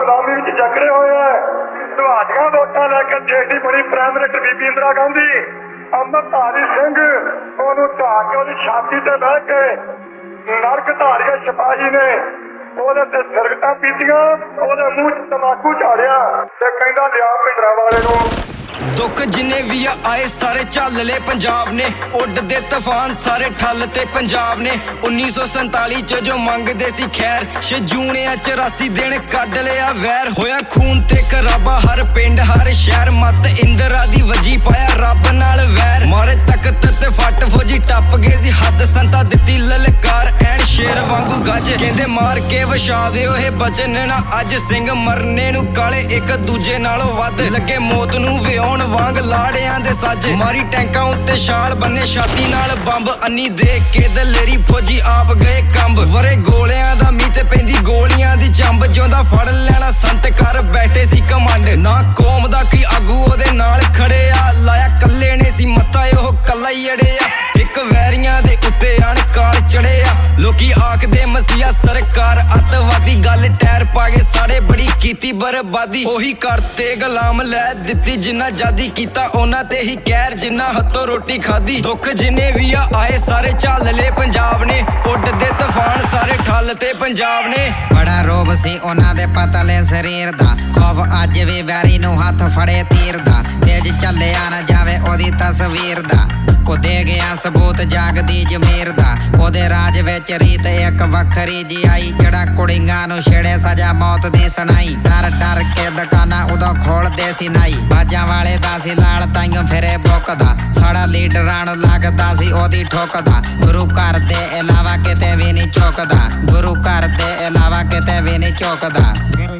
गुलामी विच जकड़े होए है। ਤੁਹਾਡੀਆਂ ਵੋਟਾਂ ਲੈ ਕੇ ਜਿਹੜੀ ਬਣੀ ਪ੍ਰਾइम मिनिस्टर ਬੀਬੀ ਇੰਦਰਾ ਗਾਂਧੀ ਅੰਮ੍ਰਿਤਧਾਰੀ ਸਿੰਘ ਉਹਨੂੰ ਢਾਹ ਕੇ ਉਹਦੀ ਛਾਤੀ ਤੇ ਬਹਿ ਕੇ ਨਰਕ ਧਾਰੀਏ ਸਿਪਾਹੀ ਨੇ ਉਹਦੇ ਤੇ ਸਿਰਗਟਾਂ ਪੀਤੀਆਂ, ਉਹਦੇ ਮੂੰਹ 'ਚ ਤਮਾਕੂ ਝਾੜਿਆ ਤੇ ਕਹਿੰਦਾ ਲਿਆ ਭਿੰਡਰਾਂ ਵਾਲੇ ਨੂੰ। ਦੁੱਖ ਜਿੰਨੇ ਵੀ ਆਏ ਸਾਰੇ ਝੱਲ ਲਏ ਪੰਜਾਬ ਨੇ, ਉੱਡਦੇ ਤੂਫਾਨ ਸਾਰੇ ਠੱਲ ਤੇ ਪੰਜਾਬ ਨੇ। 1947 ਚ ਜੋ ਮੰਗਦੇ ਸੀ ਖੈਰ, 6 ਜੂਨ 84 ਦਿਨ ਕੱਢ ਲਿਆ ਵੈਰ। ਹੋਇਆ ਖੂਨ ਤੇ ਖਰਾਬਾ ਹਰ ਪਿੰਡ ਹਰ ਸ਼ਹਿਰ, ਮੱਤ ਇੰਦਰਾ ਦੀ ਵਜੀ ਪਾਇਆ ਰੱਬ ਨਾਲ ਵੈਰ। ਮਾਰੇ ਤਖਤ ਤੇ ਫੱਟ ਫੌਜੀ ਟੱਪ ਗਏ ਸੀ ਹੱਦ, ਸੰਤਾ ਦਿੱਤੀ ਲਲਕਾਰ ਐਨ ਸ਼ੇਰ ਵਾਂਗੂ ਗੱਜ। ਕਹਿੰਦੇ ਮਾਰ ਕੇ ਵਛਾ ਦਿਓ ਇਹ ਬਚਨ ਨਾ ਅੱਜ, ਸਿੰਘ ਮਰਨੇ ਨੂੰ ਕਾਲੇ ਇੱਕ ਦੂਜੇ ਨਾਲੋਂ ਵੱਧ। ਲੱਗੇ ਮੌਤ ਨੂੰ ਵਿਆਉਣ ਵਾਂਗ ਲਾੜਿਆਂ ਦੇ ਸੱਜ, ਮਾਰੀ ਟੈਂਕਾਂ ਉੱਤੇ ਛਾਲ ਬੰਨੇ ਛਾਤੀ ਨਾਲ ਬੰਬ। ਅੰਨੀ ਦੇਖ ਕੇ ਦਲੇਰੀ ਫੌਜੀ ਆਪ ਗਏ ਕੰਬ, ਵਰੇ ਗੋਲਿਆਂ ਦਾ ਮੀਂਹ ਤੇ ਪੈਂਦੀ ਗੋਲੀਆਂ ਦੀ ਚੰਬ। ਜਿਉਂਦਾ ਫੜ ਲੈਣਾ ਸੰਤ ਕਰ ਬੈਠੇ ਸੀ ਕਮਾਂਡ, ਨਾ ਕੌਮ ਦਾ ਕੀ ਆਗੂ ਉਹਦੇ ਨਾਲ ਖੜੇ ਆ। ਲਾਇਆ ਕੱਲੇ ਨੇ ਸੀ ਮੱਥਾ ਉਹ ਕੱਲਾ ਹੀ ਅੜਿਆ, ਇੱਕ ਵੈਰੀਆਂ ਦੇ ਉੱਤੇ ਅਣਕਾਲ ਚੜਿਆ। ਲੋਕੀ ਆਖਦੇ ਮਸੀਹਾ ਸਰਕਾਰ ਅੱਤਵਾਦੀ, ਗੱਲ ਟਾਇਰ ਪਾ ਕੇ ਸਾੜੇ ਬੜੀ ਕੀਤੀ ਬਰਬਾਦੀ। ਉਹੀ ਕਰਤੇ ਗੁਲਾਮ ਲੈ ਦਿੱਤੀ ਜਿੰਨਾ ਜਾਦੀ ਕੀਤਾ, ਉਹਨਾਂ ਤੇ ਹੀ ਕਹਿਰ ਜਿੰਨਾ ਹੱਥੋਂ ਰੋਟੀ ਖਾਦੀ। ਦੁੱਖ ਜਿੰਨੇ ਵੀ ਆਏ ਸਾਰੇ ਝੱਲ ਲਏ ਪੰਜਾਬ ਨੇ, ਉੱਡਦੇ ਤੂਫਾਨ ਸਾਰੇ ਠੱਲ ਤੇ ਪੰਜਾਬ ਨੇ। ਬੜਾ ਰੋਬ ਸੀ ਉਹਨਾਂ ਦੇ ਪਤਲੇ ਸਰੀਰ ਦਾ, ਖੌਫ ਅੱਜ ਵੀ ਵੈਰੀ ਨੂੰ ਹੱਥ ਫੜੇ ਤੀਰ ਦਾ। ਤੇਜ ਚੱਲਿਆ ਨਾ ਜਾਵੇ ਉਹਦੀ ਤਸਵੀਰ ਦਾ, ਉਹ ਦੇ ਗਿਆ ਸਬੂਤ ਜਾਗਦੀ ਜ਼ਮੀਰ ਦਾ। ਉਹਦੇ ਰਾਜ ਵਿੱਚ ਰੀਤ ਇੱਕ ਵੱਖਰੀ ਜੀ ਆਈ, ਜਿਹੜਾ ਕੁੜੀਆਂ ਨੂੰ ਛੇੜੇ ਸਜ਼ਾ ਮੌਤ ਦੀ ਸੁਣਾਈ। ਡਰ ਡਰ ਕੇ ਦੁਕਾਨਾਂ ਉਦੋਂ ਖੋਲਦੇ ਸੀ ਨਾਈ, ਬਾਜਾਂ ਵਾਲੇ ਦਾ ਸੀ ਲਾਲ ਤਾਈਓ ਫਿਰੇ ਬੁੱਕਦਾ। ਸਾਡਾ ਲੀਡਰਾਂ ਨੂੰ ਲੱਗਦਾ ਸੀ ਉਹਦੀ ਠੋਕਦਾ, ਗੁਰੂ ਘਰ ਦੇ ਇਲਾਵਾ ਕਿਤੇ ਵੀ ਨਹੀਂ ਝੁਕਦਾ। ਗੁਰੂ ਘਰ ਦੇ ਇਲਾਵਾ ਕਿਤੇ ਵੀ ਨਹੀਂ ਝੁਕਦਾ।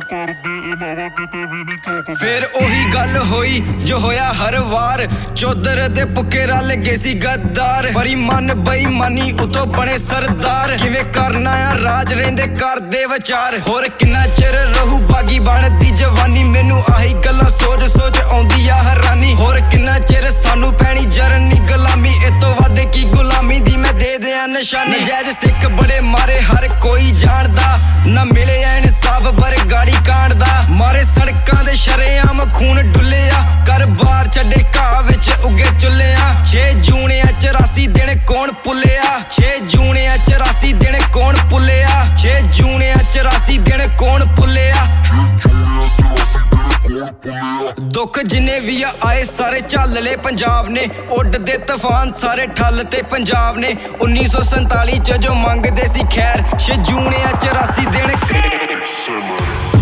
ਫਿਰ ਉਹੀ ਗੱਲ ਹੋਈ ਜੋ ਹੋਇਆ ਹਰ ਵਾਰ, ਚੌਧਰ ਦੇ ਪੁੱਕੇ ਰਲ ਗਏ ਸੀ ਗੱਦਾਰ। ਬਰੀ ਮਨ ਬੇਈਮਾਨੀ ਉਤੋਂ ਬਣੇ ਸਰਦਾਰ, ਕਿਵੇਂ ਕਰਨਾ ਆ ਰਾਜ ਰਹਿੰਦੇ ਕਰਦੇ ਵਿਚਾਰ। ਹੋਰ ਕਿੰਨਾ ਚਿਰ ਰਹੂ ਬਾਗੀ ਬਣਦੀ ਜਵਾਨੀ, ਮੈਨੂੰ ਆਹੀ ਗੱਲਾਂ ਸੋਚ ਸੋਚ ਆਉਂਦੀ ਆ ਹੈਰਾਨੀ। ਹੋਰ ਕਿੰਨਾ ਚਿਰ ਸਾਨੂੰ ਪੈਣੀ ਜਰਨੀ ਗੁਲਾਮੀ, ਇਹ ਤੋਂ ਵੱਧ ਕੀ ਗੁਲਾਮੀ ਦੀ ਮੈਂ ਦੇ ਦਿਆਂ ਨਿਸ਼ਾਨੀ। ਨਜਾਇਜ਼ ਸਿੱਖ ਬੜੇ ਮਾਰੇ ਹਰ ਕੋਈ ਜਾਣਦਾ, ਨਾ ਮਿਲੇ ਇਨਸਾਫ ਬਰਗਾੜੀ ਕਾਂਡ ਦਾ। ਮਾਰੇ ਸੜਕਾਂ ਦੇ ਸ਼ਰੇਆਮ ਖੂਨ ਡੁੱਲਿਆ, ਘਰ ਬਾਰ ਛੱਡੇ ਘਾਹ ਵਿੱਚ ਉੱਗੇ ਚੁੱਲਿਆ। 6 ਜੂਨ 84 ਦਿਨ ਕੌਣ ਭੁੱਲਿਆ, 6 ਜੂਨ 84 ਦਿਨ ਕੌਣ ਭੁੱਲਿਆ, 6 ਜੂਨ 84 ਦਿਨ ਕੌਣ ਭੁੱਲਿਆ। ਦੁੱਖ ਜਿੰਨੇ ਵੀ ਆਏ ਸਾਰੇ ਝੱਲ ਲਏ ਪੰਜਾਬ ਨੇ, ਉੱਡਦੇ ਤੂਫਾਨ ਸਾਰੇ ਠੱਲ ਤੇ ਪੰਜਾਬ ਨੇ। 1947 ਚ ਜੋ ਮੰਗਦੇ ਸੀ ਖੈਰ, 6 ਜੂਨ 84 ਦਿਨ